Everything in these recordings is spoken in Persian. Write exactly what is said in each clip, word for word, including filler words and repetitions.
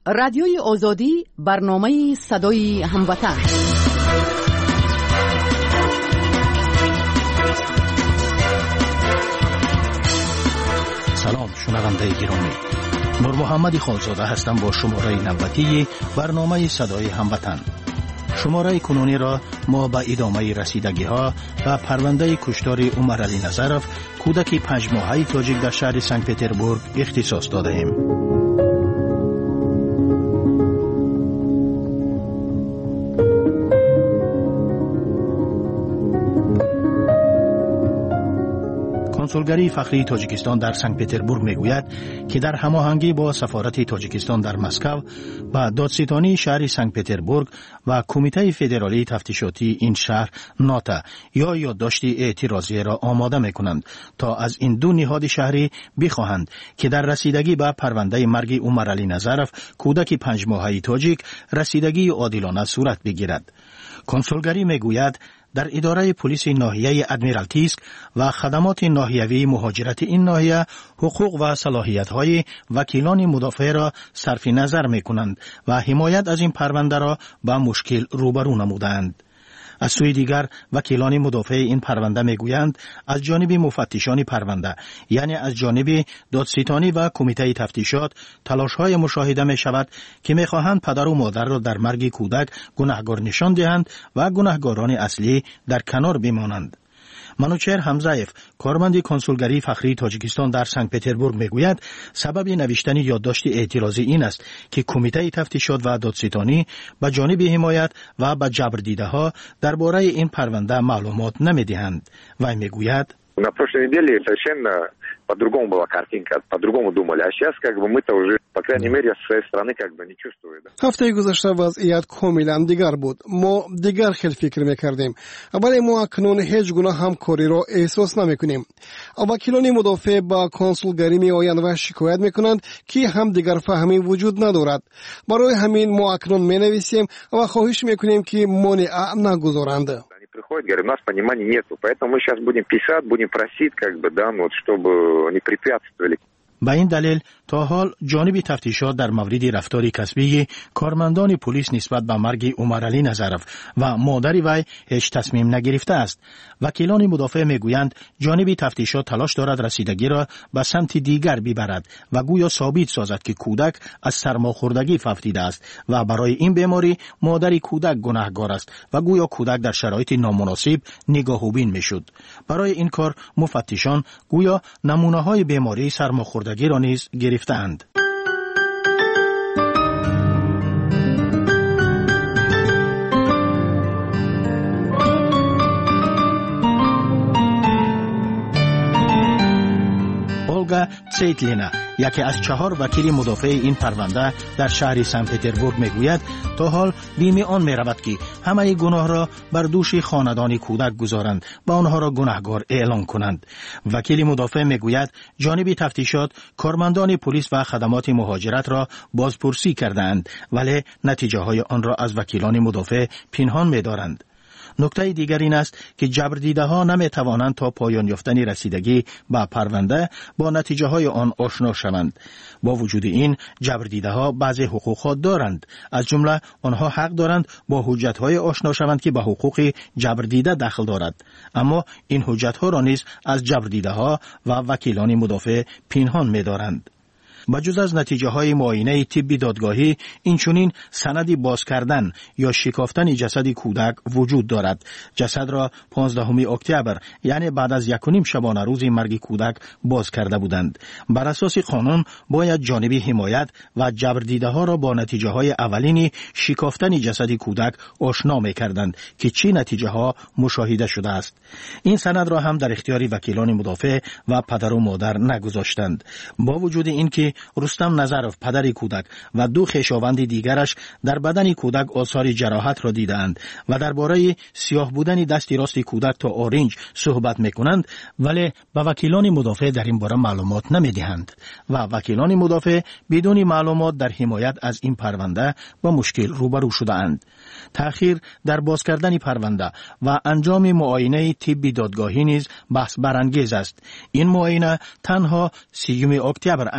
رادیوی آزادی برنامه صدای هموطن. سلام شنونده گرامی، نور محمد خالزاده هستم با شماره نوتی برنامه صدای هموطن. شماره کنونی را ما به ادامه رسیدگی ها و پرونده کشتار عمر علی نظرف کودک پنج ماهه تاجیک در شهر سنت پتربورگ اختصاص داده ایم. کنسولگری فخری تاجیکستان در سنت پتربورگ میگوید که در هماهنگی با سفارت تاجیکستان در مسکو و دادستانی شهر سنت پتربورگ و کمیته فدرالی تفتیشاتی این شهر ناتا یا یادداشت اعتراضی را آماده میکنند تا از این دو نهاد شهری بخواهند که در رسیدگی به پرونده مرگ عمر علی نظرف کودک پنج ماهه تاجیک رسیدگی عادلانه صورت بگیرد. کنسولگری میگوید در اداره پلیس ناحیه ادمیرالتیسک و خدمات ناحیوی مهاجرت این ناحیه حقوق و صلاحیت‌های وکیلان مدافع را صرف نظر می‌کنند و حمایت از این پرونده را با مشکل روبرو نمودند. از سوی دیگر وکیلان مدافع این پرونده میگویند از جانب مفتشان پرونده یعنی از جانب دادستانی و کمیته تفتیشات تلاش‌های مشاهده می‌شود که می‌خواهند پدر و مادر را در مرگ کودک گناهکار نشان دهند و گناهکاران اصلی در کنار بمانند. منوچهر حمزه‌یف کارمند کنسولگری فخری تاجیکستان در سنت پتربورگ میگوید سبب نوشتن یادداشت اعتراضی این است که کمیته تفتیشات و دادستانی به جانب حمایت و به جبر دیده ها درباره این پرونده معلومات نمیدهند. و میگوید На прошлой неделе совершенно по-другому была картинка, по-другому думали, а сейчас как бы мы-то уже, по крайней мере, с своей стороны как бы не чувствуем. هفته گذشته وضعیت کاملا دیگر بود. ما دیگر خیلی فکر میکردیم. ولی ما اکنون هیچ گونه همکاری را احساس نمیکنیم. وکیلان مدافع با کنسولگری میآیند و شکایت میکنند که هم دیگر فهمی وجود ندارد. برای همین ما اکنون مینویسیم و خواهش میکنیم که مانع نگذارند. Приходит, говорит, у нас понимания нету, поэтому мы сейчас будем писать, будем просить, как бы, да, ну, вот, чтобы не препятствовали. به این دلیل تا حال جانب تفتیشات در مورد رفتار کسبی کارمندان پلیس نسبت به مرگ عمر علی نظرف و مادر وی هیچ تصمیم نگرفته است. وکیلان مدافع میگویند جانب تفتیشات تلاش دارد رسیدگی را به سمت دیگر ببرد و گویا ثابت سازد که کودک از سرماخوردگی فوتیده است و برای این بیماری مادر کودک گناهکار است و گویا کودک در شرایط نامناسب نگاه و بین میشد. برای این کار مفتشان گویا نمونه‌های بیماری سرماخوردگی را نیز گرفتند. اولگا تسیتلینا یکی از چهار وکیل مدافع این پرونده در شهر سنت پتربورگ میگوید تا حال بیم آن میرود که همه گناه را بر دوش خاندان کودک گذارند و آنها را گناهکار اعلام کنند. وکیل مدافع میگوید جانب تفتیشات کارمندان پلیس و خدمات مهاجرت را بازپرسی کردند ولی نتیجه های آن را از وکیلان مدافع پنهان می‌دارند. نکته دیگر این است که جبردیده ها نمی توانند تا پایان یافتن رسیدگی به پرونده با نتیجه های آن آشنا شوند. با وجود این جبردیده ها بعضی حقوق ها دارند. از جمله آنها حق دارند با حجت های آشنا شوند که به حقوق جبردیده دخل دارد. اما این حجت ها را نیز از جبردیده ها و وکیلان مدافع پنهان می دارند. بجز از نتیجه های معاینه طبی دادگاهی اینچنین سندی باز کردن یا شکافتن جسد کودک وجود دارد. جسد را پانزدهم اکتبر یعنی بعد از یک و نیم شبانه روز مرگ کودک باز کرده بودند. بر اساس قانون باید جانب حمایت و جبردیده ها را با نتیجه های اولین شکافتن جسد کودک آشنا می‌کردند که چه نتیجه ها مشاهده شده است. این سند را هم در اختیار وکیلان مدافع و پدر و مادر نگذاشتند. با وجود اینکه رستم نظرف پدر کودک و دو خویشاوند دیگرش در بدن کودک آثار جراحت را دیدند و درباره سیاه بودن دست راست کودک تا آرنج صحبت میکنند ولی به وکیلان مدافع در این باره معلومات نمیدهند و وکیلان مدافع بدون معلومات در حمایت از این پرونده با مشکل روبرو شده‌اند. تأخیر در باز کردن پرونده و انجام معاینه طبی دادگاهی نیز بحث برانگیز است. این معاینه تنها سیوم اکتبر انجام گرفت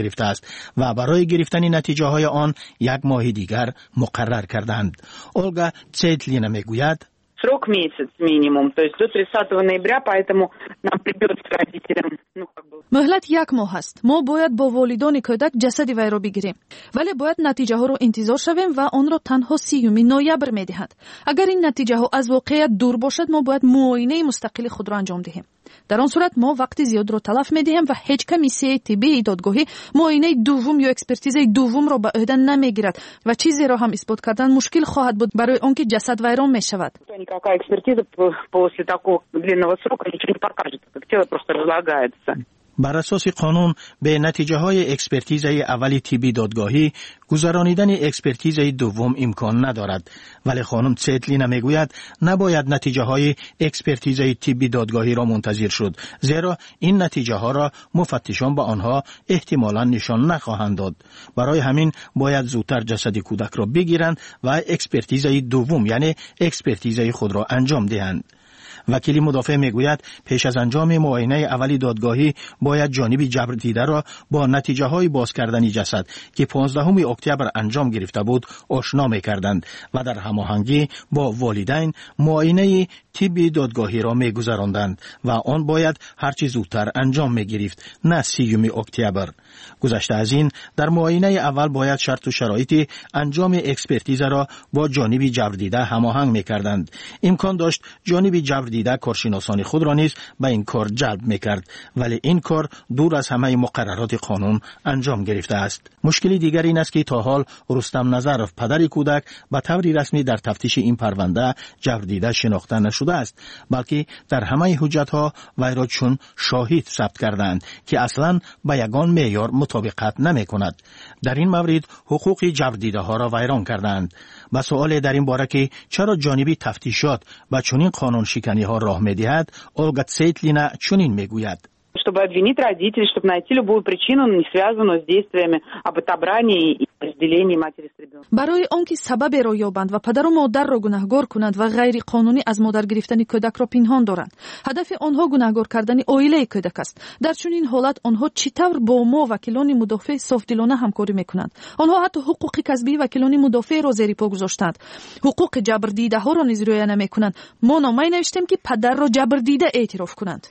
گرفته است و برای گرفتن نتیجه های آن یک ماه دیگر مقرر کردند. اولگا تسیتلینا میگوید Срок месяц минимум, то есть до тридцатого ноября, поэтому нам придется родителям, ну, как бы... مهلت یک ماه است. ما باید با والدان کودک جسد وی را بگیریم، ولی باید نتیجه ها را انتظار شویم و آن را تنها سیوم نوامبر میدهد. اگر این نتیجه ها از واقعیت دور باشد، ما باید معاینه مستقل خود را انجام دهیم. در آن صورت ما وقت زیاد را تلف می‌دهیم و هیچ کمیسیه طبی دادگاهی معاینه دوم یا اکسپرتیز دوم را به عهده نمیگیرد و چیزی را هم اثبات کردن مشکل خواهد بود برای آنکه جسد ویران میشود. Никакая экспертиза после такого длинного срока ничего не покажет, как тело просто разлагается. بر اساس قانون به نتیجه های اکسپرتیزه اولی طبی دادگاهی گذرانیدن اکسپرتیزه دوم امکان ندارد، ولی خانم تسیتلینا میگوید نباید نتیجه های اکسپرتیزه طبی دادگاهی را منتظر شد، زیرا این نتیجه ها را مفتشان به آنها احتمالاً نشان نخواهند داد. برای همین باید زودتر جسد کودک را بگیرند و اکسپرتیزه دوم یعنی اکسپرتیزه خود را انجام دهند. وکیل مدافع میگوید پیش از انجام معاینه اولی دادگاهی باید جانب جبر دیده را با نتیجه های باز کردن جسد که پانزدهم اکتبر انجام گرفته بود آشنا میکردند و در هماهنگی با والدین معاینه طبی دادگاهی را میگذراندند و آن باید هرچی زودتر انجام میگرفت، نه سیوم اکتبر. گذشته از این در معاینه اول باید شرط و شرایط انجام اکسپرتیز را با جانب جبر دیده هماهنگ میکردند. امکان داشت جانب جبر دیده کارشناسان خود را نیز به این کار جلب میکرد، ولی این کار دور از همه مقررات قانون انجام گرفته است. مشکلی دیگر این است که تا حال رستم نظرف پدر کودک به طور رسمی در تفتیش این پرونده جبر دیده شناخته نشده است، بلکه در همه حجت ها وی را چون شاهد ثبت کردند که اصلا به یگان معیار مطابقت نمی کند. در این مورد حقوق جبر دیده ها را ویران کردند. با سوال در این باره که چرا جانبی تفتیشات با چنین قانون شکنی ها راه می دهد، اولگا تسیتلینا چنین می گوید. Чтобы обвинить родителей, чтобы найти любую причину, не связанную с действиями об отобрании и разделении матери с ребенком. برای آنکه سببی را یابند و پدر و مادر را گناهکار کنند و غیر قانونی از مادر گرفتن کودک را پنهان دارند. هدف آنها گناهکار کردن عائله کودک است. در چنین حالت آنها چطور با ما وکیلان مدافع صافدلانه همکاری میکنند؟ آنها حتی حقوق کسبی وکیلان مدافع را زیر پا گذاشتند. حقوق جبر دیده ها را نیز رعایت نمیکنند. ما نامه نوشتیم که پدر را جبر دیده اعتراف کنند.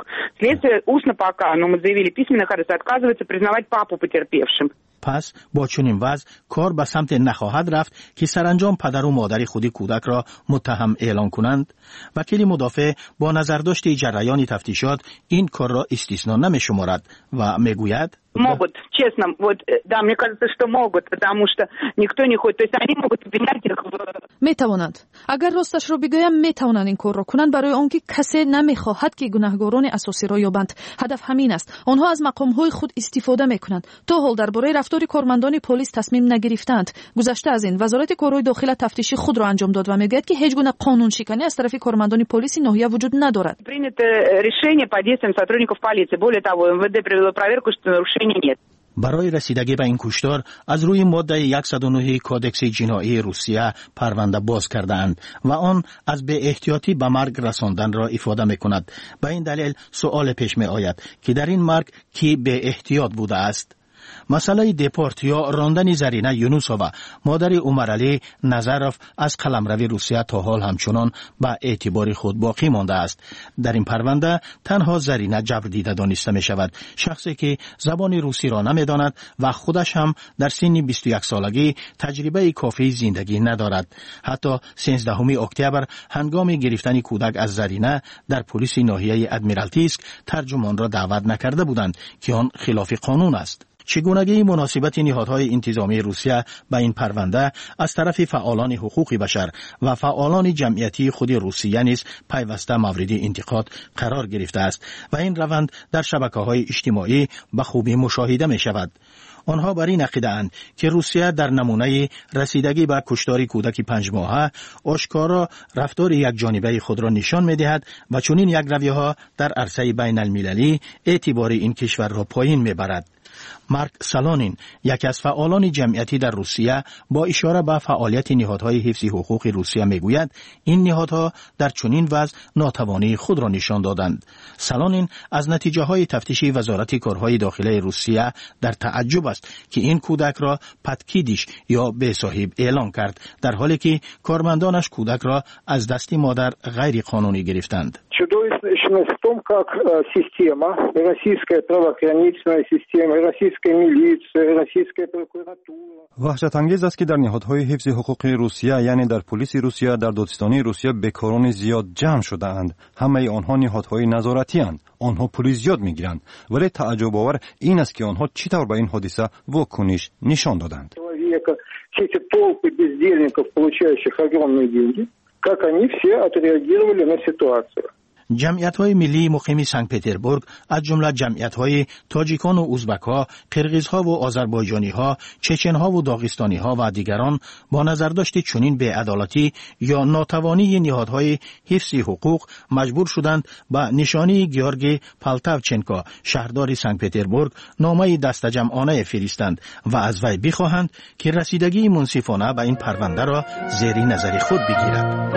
Устно пока, но мы заявили письменно, ходатайство отказывается признавать папу потерпевшим. پس با چنین وضع کار به سمت نخواهد رفت که سرانجام پدر و مادر خود кудак را متهم اعلان کنند. وکیل مدافع با نظرداشت جریان تفتیشات این کار را استثنا نمی شمارد و میگوید Могут, честно, вот, да, мне кажется, что могут, потому что никто не ходит, то есть они могут обвинять их в... میتوانند. اگر راستش را بگویم میتوانند این کار را کنند برای آنکه کسی نمیخواهد که گناهکاران اساسی را یابند. هدف همین است. آنها از مقام‌های خود استفاده میکنند. تا حال درباره رفتار کارمندان پلیس تصمیم نگرفتند. گذشته از این وزارت کارهای داخل تفتیشی خود را انجام داد و میگوید که هیچ گونه قانون شکنی از طرف کارمندان پلیس ناحیه وجود ندارد. Принято решение под действием сотрудников полиции. Более того, эм вэ дэ провело проверку, что нарушений нет. برای رسیدگی به این کشتار از روی ماده صد و نه کودکس جنایی روسیه پرونده باز کردند و آن از به احتیاطی به مرگ رساندن را افاده می کند. به این دلیل سؤال پیش می آید که در این مرگ کی به احتیاط بوده است؟ مسئله دپورت یا راندن زرینه یونوسووا مادر عمرعلی نظرف از قلمرو روسیه تا حال همچنان به اعتبار خود باقی مانده است. در این پرونده تنها زرینه جبر دیده دانسته می شود، شخصی که زبان روسی را نمی داند و خودش هم در سن بیست و یک سالگی تجربه کافی زندگی ندارد. حتی سیزدهم اکتبر هنگام گرفتن کودک از زرینه در پلیس ناحیه ادمیرالتیسک ترجمان را دعوت نکرده بودند که آن خلاف قانون است. چگونگی مناسبت نهادهای انتظامی روسیه با این پرونده از طرف فعالان حقوق بشر و فعالان جمعیتی خود روسیه نیز پیوسته مورد انتقاد قرار گرفته است و این روند در شبکه‌های اجتماعی به خوبی مشاهده می شود. آنها بر این عقیده اند که روسیه در نمونه رسیدگی به کشتار کودک پنج ماهه آشکارا رفتار یک جانبه خود را نشان می دهد و چنین یک رویه ها در عرصه بین المللی اعتبار این کشور را پایین می برد. مارک سالونین، یکی از فعالان جمعیتی در روسیه، با اشاره به فعالیت نهادهای حفظ حقوق روسیه میگوید این نهادها در چنین وضع ناتوانی خود را نشان دادند. سالونین از نتیجه های تفتیش وزارت کارهای داخلی روسیه در تعجب است که این کودک را پدکیدیش یا به صاحب اعلان کرد، در حالی که کارمندانش کودک را از دست مادر غیر قانونی گرفتند. Чудовищность в том, как система, российская правоохранительная система, российская милиция, российская прокуратура. وحشت‌انگیز است که در نهادهای حفظ حقوق روسیه، یعنی در پلیس روسیه، در دادستانی روسیه بیکاران زیاد جمع شده اند. همه آنها نهادهای نظارتی اند. آنها پول زیاد میگیرند، ولی تعجب آور این است که آنها چطور به این حادثه واکنش نشان دادند. Все эти толпы бездельников, получающих огромные деньги, как они все отреагировали на ситуацию. جمعیت‌های ملی مقیم سنت پترزبورگ از جمله جمعیت‌های تاجیکان و ازبک‌ها، قرغیزها و آذربایجانی‌ها، چچن‌ها و داغستانی‌ها و دیگران با نظرداشت چنین بی‌عدالتی یا ناتوانی نهادهای حفظ حقوق مجبور شدند به نشانی گیورگی پالتاوچنکو، شهردار سنت پترزبورگ، نامه دستجمعانه فرستند و از وی بخواهند که رسیدگی منصفانه به این پرونده را زیر نظر خود بگیرد.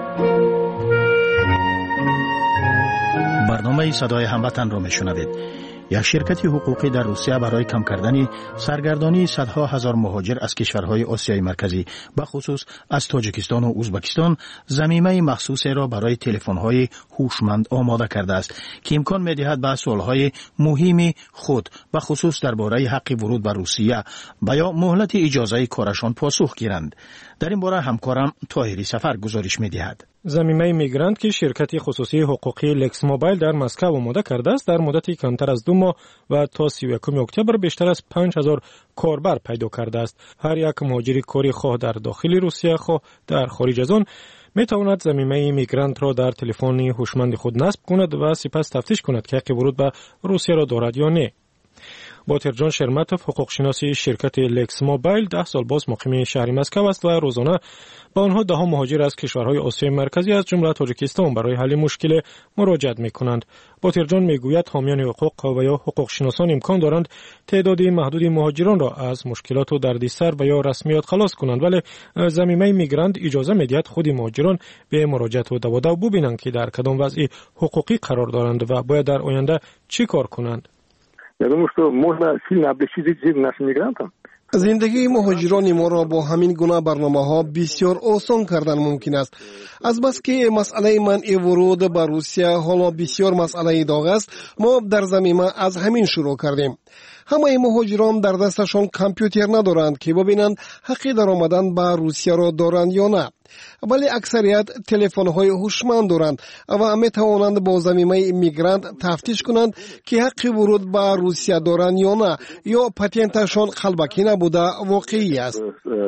برنامه صدای هموطن را میشنوید. یک شرکت حقوقی در روسیه برای کم کردن سرگردانی صدها هزار مهاجر از کشورهای آسیای مرکزی به خصوص از تاجیکستان و ازبکستان ضمیمه مخصوصی را برای تلفن‌های هوشمند آماده کرده است که امکان می‌دهد به سوال‌های مهم خود به خصوص درباره حق ورود به روسیه و یا مهلت اجازه کارشان پاسخ گیرند. در این باره همکارم طاهری سفر گزارش می‌دهد. ضمیمه میگرانت که شرکت خصوصی حقوقی لکس موبایل در مسکو آماده کرده است، در مدتی کمتر از دو ماه و تا سی و یکم اکتبر بیشتر از پنج هزار کاربر پیدا کرده است. هر یک مهاجر کاری خواه در داخل روسیه خواه در خارج از آن می تواند ضمیمه میگرانت را در تلفن هوشمند خود نصب کند و سپس تفتیش کند که حق ورود به روسیه را دارد یا نه. باترجان شرمتوف، حقوق شناسی شرکت لکس موبایل، ده سال باز مقیم شهر مسکو است و روزانه با آنها ده ها مهاجر از کشورهای آسیای مرکزی از جمله تاجیکستان برای حل مشکل مراجعت می‌کنند. باترجان میگوید حامیان حقوق و یا حقوق شناسان امکان دارند تعداد محدود مهاجران را از مشکلات و دردسر و یا رسمیات خلاص کنند، ولی ضمیمه میگرانت اجازه میدهد خود مهاجران به مراجعت و دوادو ببینند که در کدام وضع حقوقی قرار دارند و باید در آینده چی کار کنند. Я думаю, что можно сильно облегчить жизнь нашим мигрантам. زندگی مهاجران ما را با همین گونه برنامه‌ها بسیار آسان کردن ممکن است. از بس که مسئله منع ورود به روسیه حالا بسیار مسئله داغ است، ما در ضمیمه از همین شروع کردیم. همه مهاجران در دستشان کامپیوتر ندارند که ببینند حق در آمدن به روسیه را دارند یا نه، ولی اکثریت تلفن‌های هوشمند دارند و می توانند با ضمیمه میگرانت تفتیش کنند که حق ورود به روسیه دارند یا نه، یا پتنتشان قلبکی نبوده واقعی است.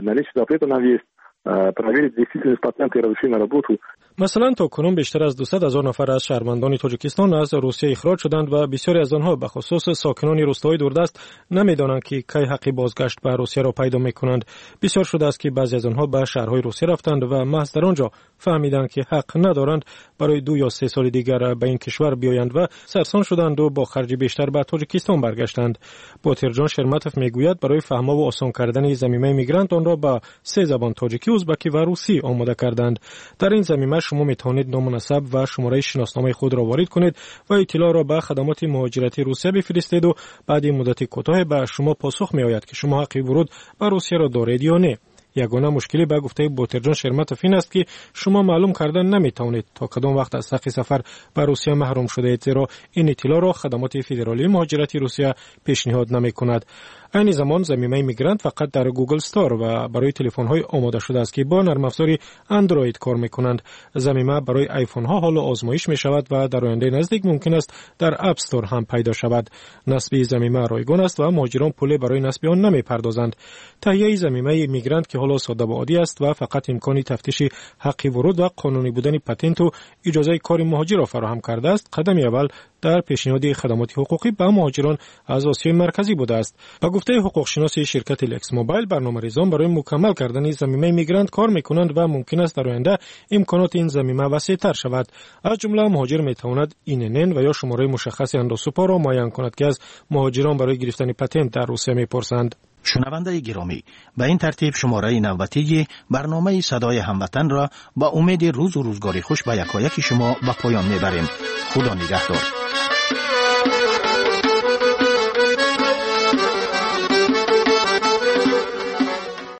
مثلا تا کنون بیشتر از دویست هزار نفر از شهروندان تاجیکستان از روسیه اخراج شدند و بسیاری از آنها به خصوص ساکنان روستاهای دوردست نمیدانند که کی حق بازگشت به روسیه را پیدا میکنند. بسیار شده است که بعضی از آنها به شهرهای روسیه رفتند و محض در آنجا فهمیدند که حق ندارند برای دو یا سه سال دیگر به این کشور بیایند و سرسان شدند و با خرج بیشتر به تاجیکستان برگشتند. باترجان شرمتوف میگوید برای فهم و آسان کردن ضمیمه میگرانت آن را به سه زبان تاجیکی، ازبکی و روسی آماده کردند. در این ضمیمه شما می توانید نام و نسب و شماره شناسنامه خود را وارد کنید و اطلاع را به خدمات مهاجرتی روسیه بفرستید و بعد مدت کوتاه به شما پاسخ می آید که شما حق ورود به روسیه را دارید یا نه. یگانه مشکلی به گفته باترجان شرمتوف این است که شما معلوم کردن نمی توانید تا کدام وقت از حق سفر به روسیه محروم شده اید، زیرا این اطلاع را خدمات فدرالی مهاجرتی روسیه پیشنهاد نمی کند. این زمان ضمیمه میگرانت فقط در گوگل استور و برای تلفن‌های آماده شده است که با نرم افزار اندروید کار می‌کنند. ضمیمه برای آیفون‌ها حالا آزمایش می‌شود و در آینده نزدیک ممکن است در اپ استور هم پیدا شود. نصب ضمیمه رایگان است و مهاجران پول برای نصب آن نمی‌پردازند. تهیه ضمیمه میگرانت که حالا ساده و عادی است و فقط امکانی تفتیش حق ورود و قانونی بودن پتنت و اجازه کار مهاجر را فراهم کرده است، قدمی اول در پیشنهاد خدمات حقوقی به مهاجران از آسیای مرکزی بوده است. به گفته حقوق شناس شرکت لکس موبایل، برنامه‌ریزان برای مکمل کردن ضمیمه میگرانت کار میکنند و ممکن است در آینده امکانات این ضمیمه وسیع‌تر شود. از جمله مهاجر میتواند اینن و یا شماره مشخص اندوسوپا را معین کند که از مهاجران برای گرفتن پتنت در روسیه میپرسند. شنونده گرامی، به این ترتیب شماره نوبتی برنامه صدای هموطن را با امید روز و روزگاری خوش به یکایک شما به پایان میبریم. خدا نگهدار.